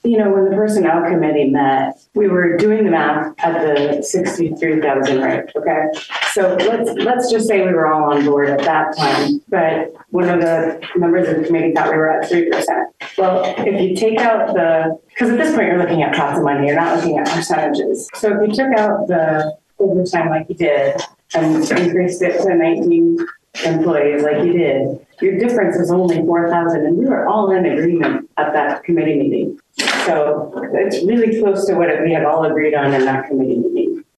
when the personnel committee met, we were doing the math at the 63,000 rate, okay? So let's just say we were all on board at that time, but one of the members of the committee thought we were at 3%. Well, if you take out because at this point you're looking at pots of money, you're not looking at percentages. So if you took out the overtime like you did and increased it to 19 employees like you did, your difference is only 4,000, and we were all in agreement at that committee meeting. So it's really close to what we had all agreed on in that committee meeting.